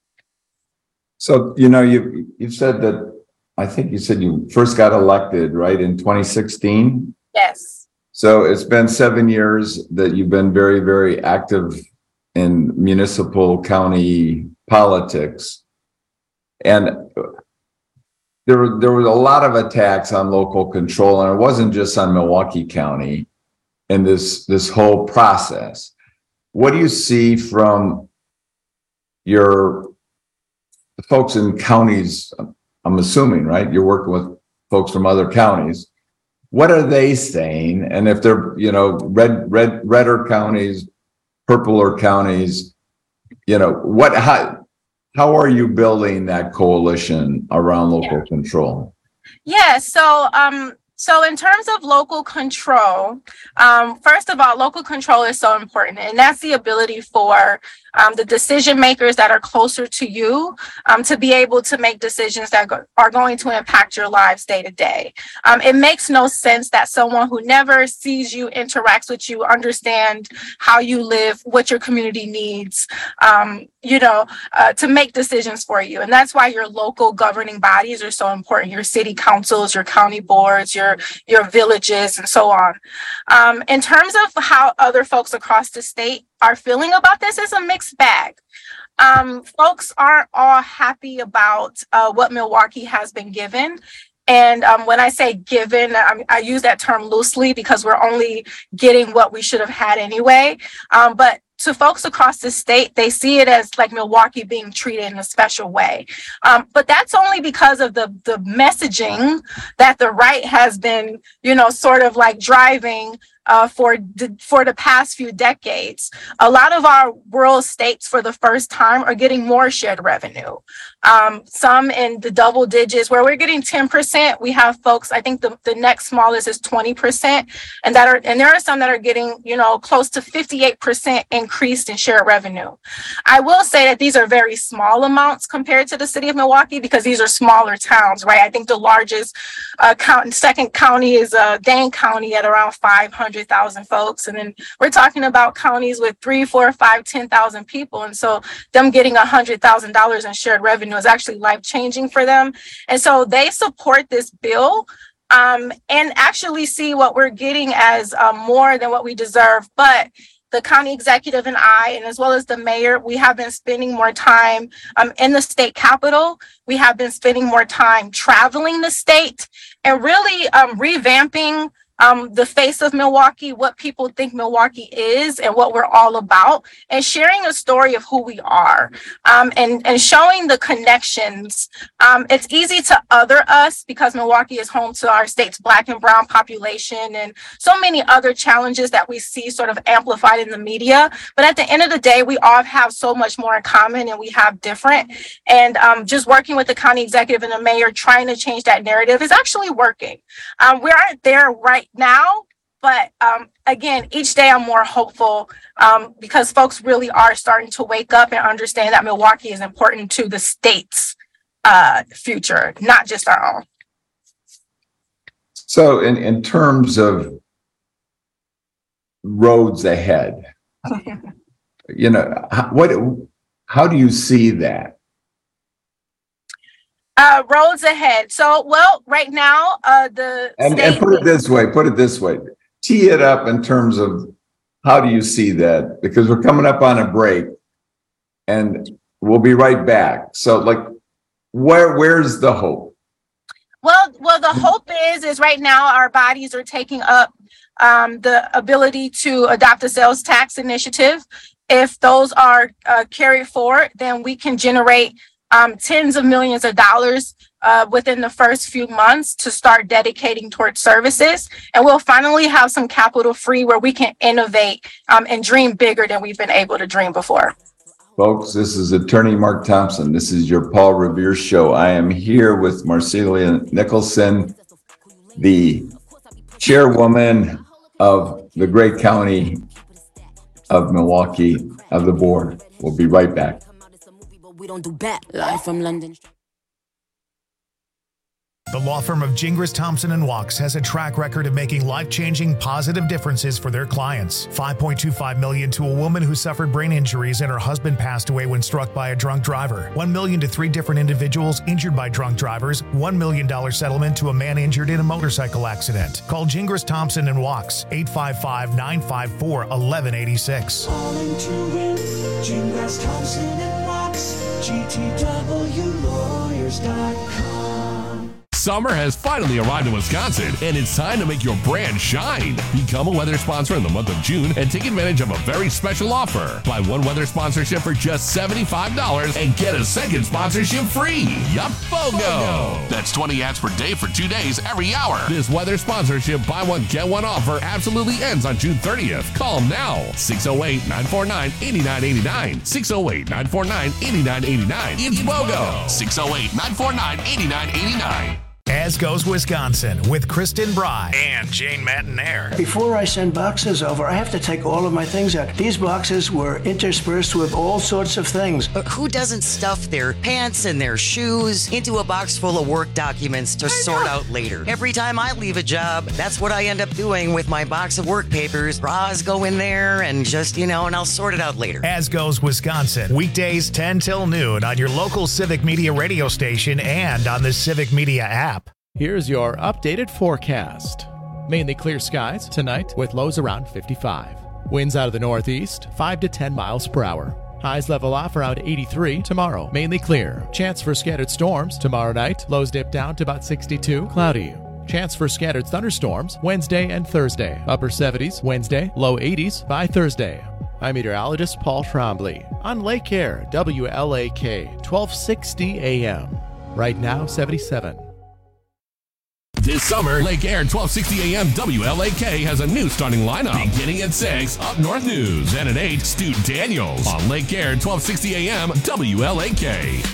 So, you know, you, you've said that, I think you said you first got elected, right, in twenty sixteen? Yes. So it's been seven years that you've been very, very active in municipal county politics. And there were, there was a lot of attacks on local control, and it wasn't just on Milwaukee County in this, this whole process. What do you see from your folks in counties? I'm assuming, right? You're working with folks from other counties. What are they saying? And if they're, you know, red, red, redder counties, purpler counties, you know, what, how, how are you building that coalition around local yeah. control? Yeah. So, um, So in terms of local control, um, first of all, local control is so important, and that's the ability for um, the decision makers that are closer to you um, to be able to make decisions that go- are going to impact your lives day to day. Um, it makes no sense that someone who never sees you, interacts with you, understand how you live, what your community needs, um, you know, uh, to make decisions for you. And that's why your local governing bodies are so important. Your city councils, your county boards, your your villages, and so on. Um, in terms of how other folks across the state are feeling about this, it's a mixed bag. Um, folks aren't all happy about uh, what Milwaukee has been given. And um, when I say given, I, I use that term loosely because we're only getting what we should have had anyway. Um, but to folks across the state, they see it as like Milwaukee being treated in a special way. Um, but that's only because of the the messaging that the right has been, you know, sort of like driving uh, for the, for the past few decades. A lot of our rural states for the first time are getting more shared revenue. Um, some in the double digits where we're getting ten percent. We have folks, I think the, the next smallest is twenty percent. And that are, and there are some that are getting, you know, close to fifty-eight percent increased in shared revenue. I will say that these are very small amounts compared to the city of Milwaukee because these are smaller towns, right? I think the largest uh, count, second county is uh, Dane County at around five hundred thousand folks. And then we're talking about counties with three, four, five, ten thousand people. And so them getting one hundred thousand dollars in shared revenue is actually life-changing for them. And so they support this bill um, and actually see what we're getting as uh, more than what we deserve. But the county executive and I, and as well as the mayor, we have been spending more time um, in the state capitol. We have been spending more time traveling the state and really um, revamping Um, the face of Milwaukee, what people think Milwaukee is and what we're all about, and sharing a story of who we are um, and, and showing the connections. Um, it's easy to other us because Milwaukee is home to our state's Black and brown population and so many other challenges that we see sort of amplified in the media. But at the end of the day, we all have so much more in common and we have different. And um, just working with the county executive and the mayor, trying to change that narrative is actually working. Um, we aren't there right now, but um, again, each day I'm more hopeful um, because folks really are starting to wake up and understand that Milwaukee is important to the state's uh, future, not just our own. So in, in terms of roads ahead, you know, how, what, how do you see that? Uh, roads ahead. So, well, right now, uh, the And, state- and put it this way, put it this way, tee it up in terms of how do you see that? Because we're coming up on a break and we'll be right back. So like, where, where's the hope? Well, well, the hope is, is right now our bodies are taking up um, the ability to adopt a sales tax initiative. If those are uh, carried forward, then we can generate Um, tens of millions of dollars uh, within the first few months to start dedicating towards services. And we'll finally have some capital free where we can innovate um, and dream bigger than we've been able to dream before. Folks, this is Attorney Mark Thompson. This is your Paul Revere Show. I am here with Marcelia Nicholson, the chairwoman of the great county of Milwaukee, of the board. We'll be right back. We don't do bad. Live from London. The law firm of Gingras, Thompson and Wachs has a track record of making life-changing positive differences for their clients. five point two five million dollars to a woman who suffered brain injuries and her husband passed away when struck by a drunk driver. one million dollars to three different individuals injured by drunk drivers. one million dollars settlement to a man injured in a motorcycle accident. Call Gingras, Thompson and Wachs, eight five five, nine five four, one one eight six. Calling to win, Gingras, Thompson and Wachs, G T W lawyers dot com. Summer has finally arrived in Wisconsin, and it's time to make your brand shine. Become a weather sponsor in the month of June and take advantage of a very special offer. Buy one weather sponsorship for just seventy-five dollars and get a second sponsorship free. Yup, BOGO. That's twenty ads per day for two days every hour. This weather sponsorship buy one, get one offer absolutely ends on June thirtieth. Call them now. six oh eight, nine four nine, eight nine eight nine. six oh eight, nine four nine, eight nine eight nine. It's BOGO. six oh eight, nine four nine, eight nine eight nine. As Goes Wisconsin with Kristen Bry and Jane Matinaire. Before I send boxes over, I have to take all of my things out. These boxes were interspersed with all sorts of things. But who doesn't stuff their pants and their shoes into a box full of work documents to sort out later? Every time I leave a job, that's what I end up doing with my box of work papers. Bras go in there and just, you know, and I'll sort it out later. As Goes Wisconsin, weekdays ten till noon on your local Civic Media radio station and on the Civic Media app. Here's your updated forecast. Mainly clear skies tonight with lows around fifty-five. Winds out of the northeast, five to ten miles per hour. Highs level off around eighty-three tomorrow. Mainly clear. Chance for scattered storms tomorrow night. Lows dip down to about sixty-two. Cloudy. Chance for scattered thunderstorms Wednesday and Thursday. Upper seventies Wednesday, low eighties by Thursday. I'm meteorologist Paul Trombley on Lake Air, W L A K, twelve sixty A M. Right now, seventy-seven. This summer, Lake Air twelve sixty A M W L A K has a new starting lineup. Beginning at six, Up North News. And at eight, Stu Daniels. On Lake Air twelve sixty A M W L A K.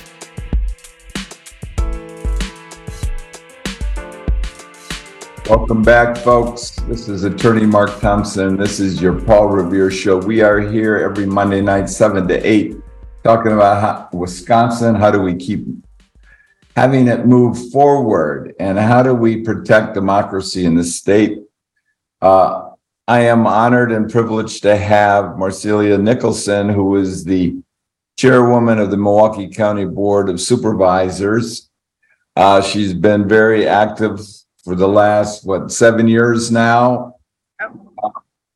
Welcome back, folks. This is Attorney Mark Thompson. This is your Paul Revere Show. We are here every Monday night, seven to eight, talking about how, Wisconsin. How do we keep having it move forward, and how do we protect democracy in the state? Uh, I am honored and privileged to have Marcelia Nicholson, who is the chairwoman of the Milwaukee County Board of Supervisors. Uh, she's been very active for the last, what, seven years now. Uh,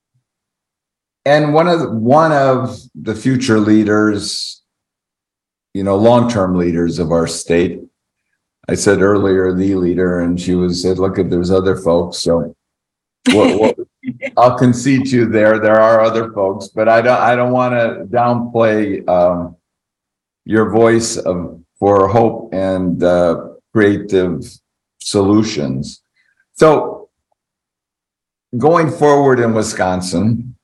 and one of the, one of the future leaders, you know, long-term leaders of our state. I said earlier, the leader, and she was said, look, if there's other folks. So we'll, we'll, I'll concede to you there. There are other folks, but I don't, I don't want to downplay um, your voice of, for hope and uh, creative solutions. So going forward in Wisconsin,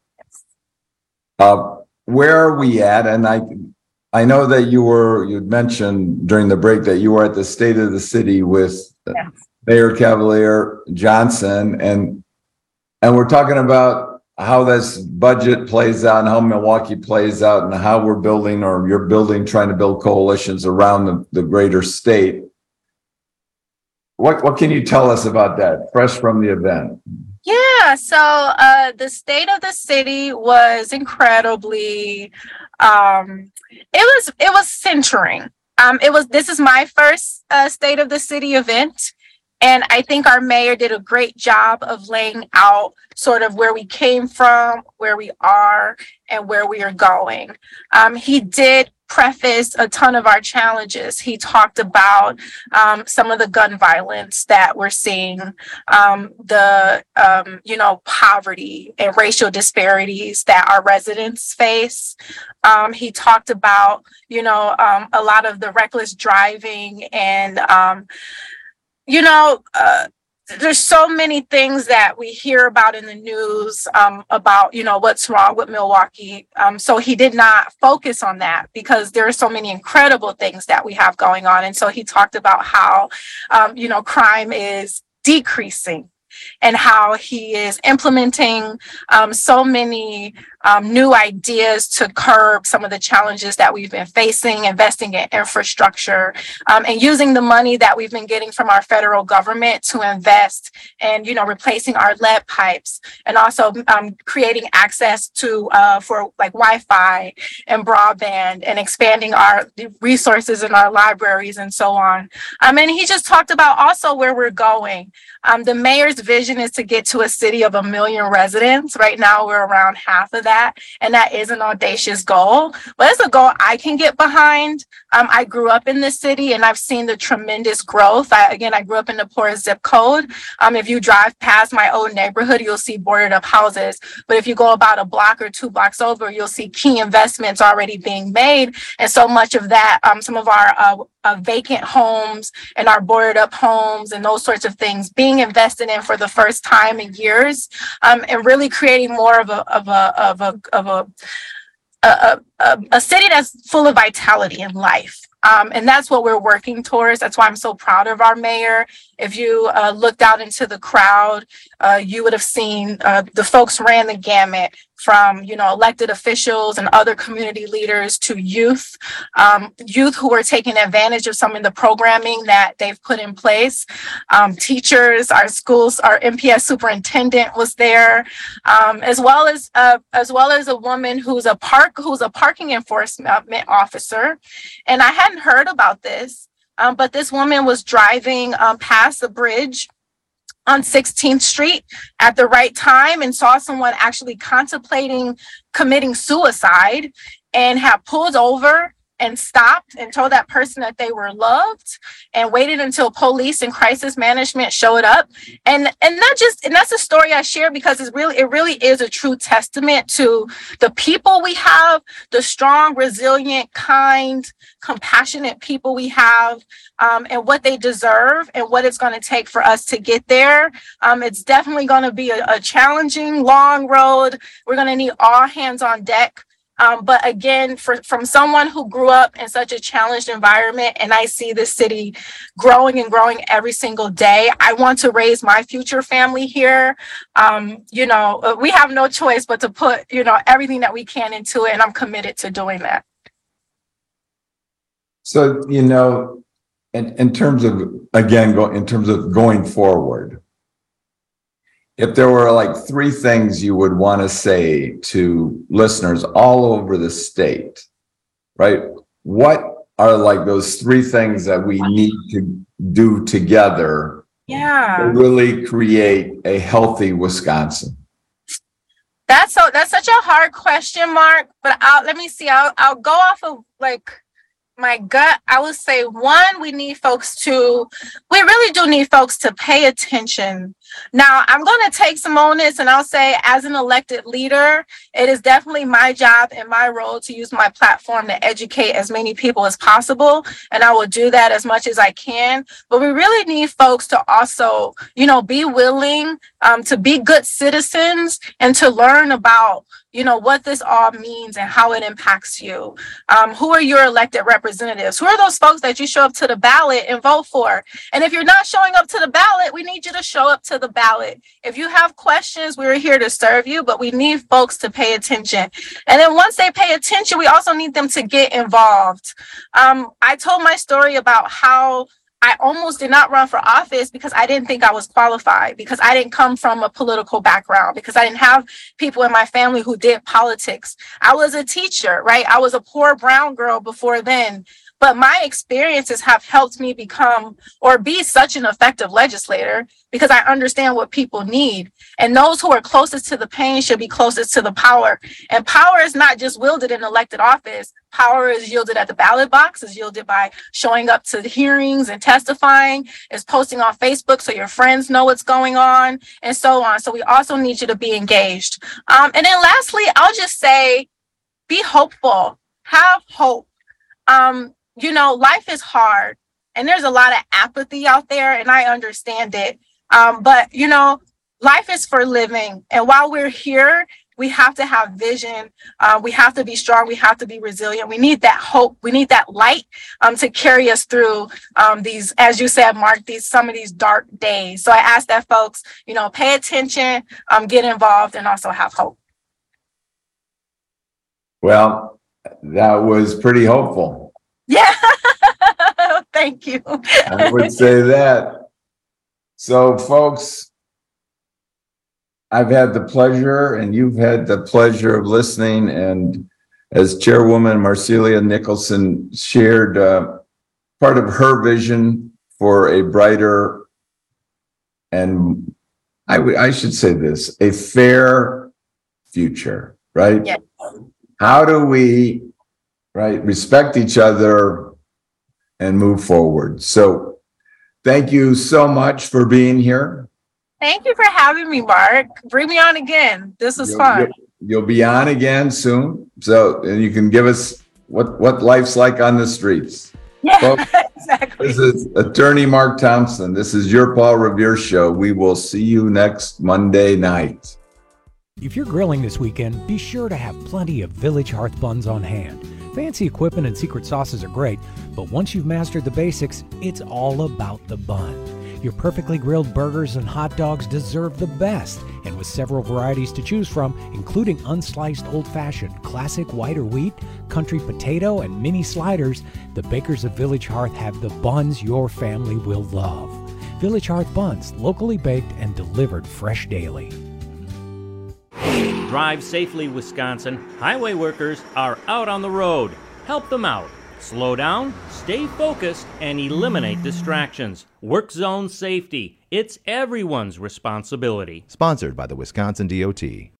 uh, where are we at? And I, I know that you were, you'd mentioned during the break that you were at the State of the City with yes. Mayor Cavalier Johnson, and and we're talking about how this budget plays out and how Milwaukee plays out and how we're building, or you're building, trying to build coalitions around the, the greater state. What what can you tell us about that, fresh from the event? Yeah, so uh, the State of the City was incredibly, um, it was it was centering. Um, it was this is my first uh, State of the City event, and I think our mayor did a great job of laying out sort of where we came from, where we are, and where we are going. Um, he did preface a ton of our challenges. He talked about um, some of the gun violence that we're seeing, um, the, um, you know, poverty and racial disparities that our residents face. Um, he talked about, you know, um, a lot of the reckless driving and, um, you know, uh, there's so many things that we hear about in the news um, about, you know, what's wrong with Milwaukee. Um, so he did not focus on that because there are so many incredible things that we have going on. And so he talked about how, um, you know, crime is decreasing and how he is implementing um, so many um, new ideas to curb some of the challenges that we've been facing, investing in infrastructure, um, and using the money that we've been getting from our federal government to invest in, you know, replacing our lead pipes, and also um, creating access to uh, for like Wi-Fi and broadband, and expanding our resources in our libraries and so on. Um, and he just talked about also where we're going. Um, the mayor's vision is to get to a city of a million residents. Right now, we're around half of that, and that is an audacious goal, but it's a goal I can get behind. Um, I grew up in this city, and I've seen the tremendous growth. I, again, I grew up in the poorest zip code. Um, if you drive past my old neighborhood, you'll see boarded up houses. But if you go about a block or two blocks over, you'll see key investments already being made. And so much of that, um, some of our uh, uh, vacant homes and our boarded up homes and those sorts of things being invested in for the first time in years, um, and really creating more of a of a of a of a a, a, a city that's full of vitality and life. Um, and that's what we're working towards. That's why I'm so proud of our mayor. If you uh, looked out into the crowd, uh, you would have seen uh, the folks ran the gamut from, you know, elected officials and other community leaders to youth, um, youth who are taking advantage of some of the programming that they've put in place. Um, teachers, our schools, our M P S superintendent was there, um, as well as uh, as well as a woman who's a park who's a parking enforcement officer. And I hadn't heard about this, um, but this woman was driving um, past the bridge on sixteenth street at the right time and saw someone actually contemplating committing suicide and had pulled over and stopped and told that person that they were loved and waited until police and crisis management showed up. And and not just and that's a story I share because it's really it really is a true testament to the people we have, the strong, resilient, kind, compassionate people we have, um, and what they deserve and what it's going to take for us to get there. Um, it's definitely going to be a, a challenging, long road. We're going to need all hands on deck. Um, but again, for, from someone who grew up in such a challenged environment, and I see this city growing and growing every single day, I want to raise my future family here. Um, you know, we have no choice but to put, you know, everything that we can into it, and I'm committed to doing that. So, you know, in, in terms of, again, go, in terms of going forward, if there were like three things you would want to say to listeners all over the state, right? What are like those three things that we need to do together yeah. to really create a healthy Wisconsin? That's so that's such a hard question, Mark, but I'll, let me see. I'll, I'll go off of like my gut. I would say, one, we need folks to, we really do need folks to pay attention. Now, I'm going to take some onus and I'll say, as an elected leader, it is definitely my job and my role to use my platform to educate as many people as possible. And I will do that as much as I can. But we really need folks to also, you know, be willing um, to be good citizens and to learn about, you know, what this all means and how it impacts you. Um, who are your elected representatives? Who are those folks that you show up to the ballot and vote for? And if you're not showing up to the ballot, we need you to show up to the ballot. If you have questions, we're here to serve you, but we need folks to pay attention. And then once they pay attention, we also need them to get involved. Um, I told my story about how I almost did not run for office because I didn't think I was qualified, because I didn't come from a political background, because I didn't have people in my family who did politics. I was a teacher, right? I was a poor brown girl before then. But my experiences have helped me become or be such an effective legislator because I understand what people need. And those who are closest to the pain should be closest to the power. And power is not just wielded in elected office. Power is yielded at the ballot box, is yielded by showing up to the hearings and testifying, is posting on Facebook so your friends know what's going on, and so on. So we also need you to be engaged. Um, and then lastly, I'll just say, be hopeful, have hope. Um, You know, life is hard and there's a lot of apathy out there, and I understand it. Um, but, you know, life is for living. And while we're here, we have to have vision. Uh, we have to be strong. We have to be resilient. We need that hope. We need that light um, to carry us through um, these, as you said, Mark, these some of these dark days. So I ask that folks, you know, pay attention, um, get involved, and also have hope. Well, that was pretty hopeful. Yeah, thank you. I would say that. So, folks, I've had the pleasure, and you've had the pleasure of listening. And as Chairwoman Marcelia Nicholson shared uh, part of her vision for a brighter, and I, w- I should say this, a fair future, right? Yes. How do we right, respect each other and move forward? So thank you so much for being here. Thank you for having me, Mark. Bring me on again. This was You'll, fun. You'll, you'll be on again soon. So and you can give us what, what life's like on the streets. Yeah, Folks, exactly. this is Attorney Mark Thompson. This is your Paul Revere Show. We will see you next Monday night. If you're grilling this weekend, be sure to have plenty of Village Hearth buns on hand. Fancy equipment and secret sauces are great, but once you've mastered the basics, it's all about the bun. Your perfectly grilled burgers and hot dogs deserve the best, and with several varieties to choose from, including unsliced old-fashioned, classic white or wheat, country potato, and mini sliders, the bakers of Village Hearth have the buns your family will love. Village Hearth buns, locally baked and delivered fresh daily. Drive safely, Wisconsin. Highway workers are out on the road. Help them out. Slow down, stay focused, and eliminate distractions. Work zone safety. It's everyone's responsibility. Sponsored by the Wisconsin D O T.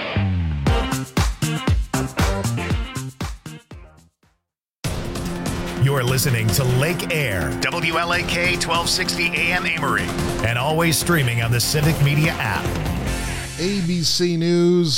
You're listening to Lake Air, W L A K twelve sixty A M Amory, and always streaming on the Civic Media app. A B C News.